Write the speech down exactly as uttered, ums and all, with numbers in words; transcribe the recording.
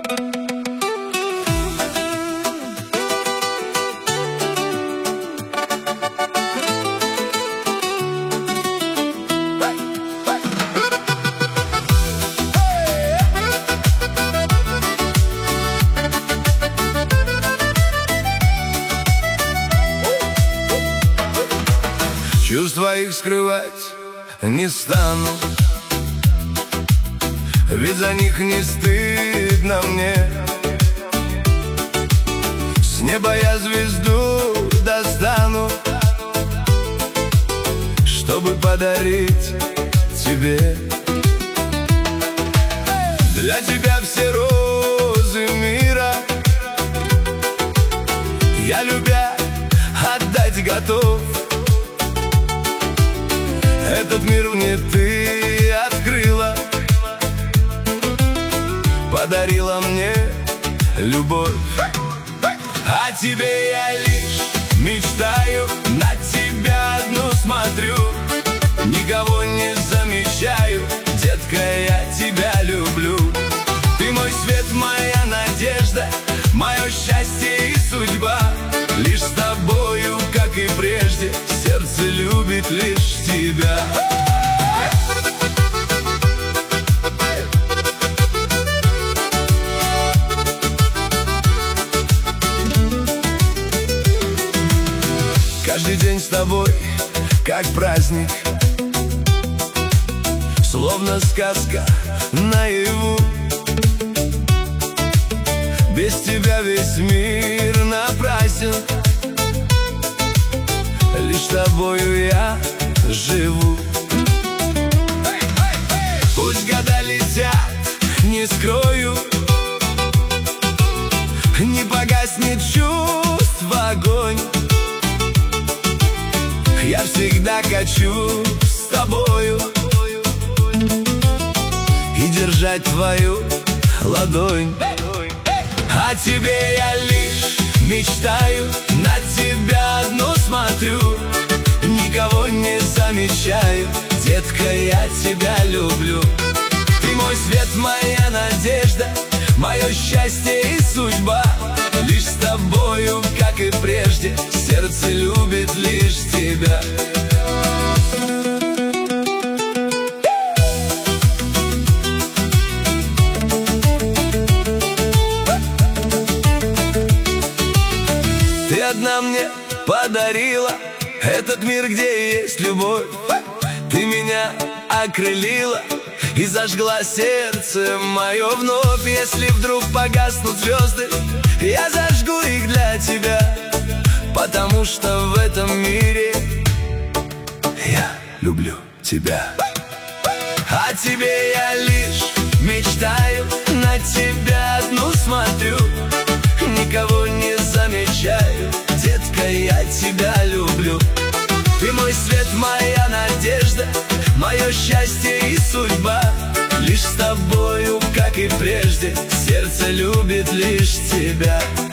Чувств твоих скрывать не стану, ведь за них не стыдно мне. С неба я звезду достану, чтобы подарить тебе. Для тебя все розы мира я, любя, отдать готов. Этот мир мне ты открыла, подарила мне любовь. О тебе я лишь мечтаю, на тебя одну смотрю, никого не замечаю, детка, я тебя люблю. Ты мой свет, моя надежда, мое счастье и судьба. Лишь с тобою, как и прежде, сердце любит лишь тебя. Каждый день с тобой, как праздник, словно сказка наяву. Без тебя весь мир напрасен, лишь с тобою я живу. Пусть года летят, не скрою, не погаснет чувство огонь. Я всегда хочу с тобою и держать твою ладонь. О тебе я лишь мечтаю, на тебя одну смотрю, никого не замечаю, детка, я тебя люблю. Ты мой свет, моя надежда, мое счастье и судьба. Лишь с тобою, как и прежде, сердце любит лишь тебя. Ты одна мне подарила этот мир, где есть любовь. Ты меня окрылила и зажгла сердце мое вновь. Если вдруг погаснут звезды, я зажгу их для тебя, потому что в этом мире я люблю тебя. О тебе я лишь мечтаю, на тебя одну смотрю, никого не замечаю, детка, я тебя люблю. Ты мой свет, моя надежда, мое счастье и судьба. Лишь с тобою, как и прежде, сердце любит лишь тебя.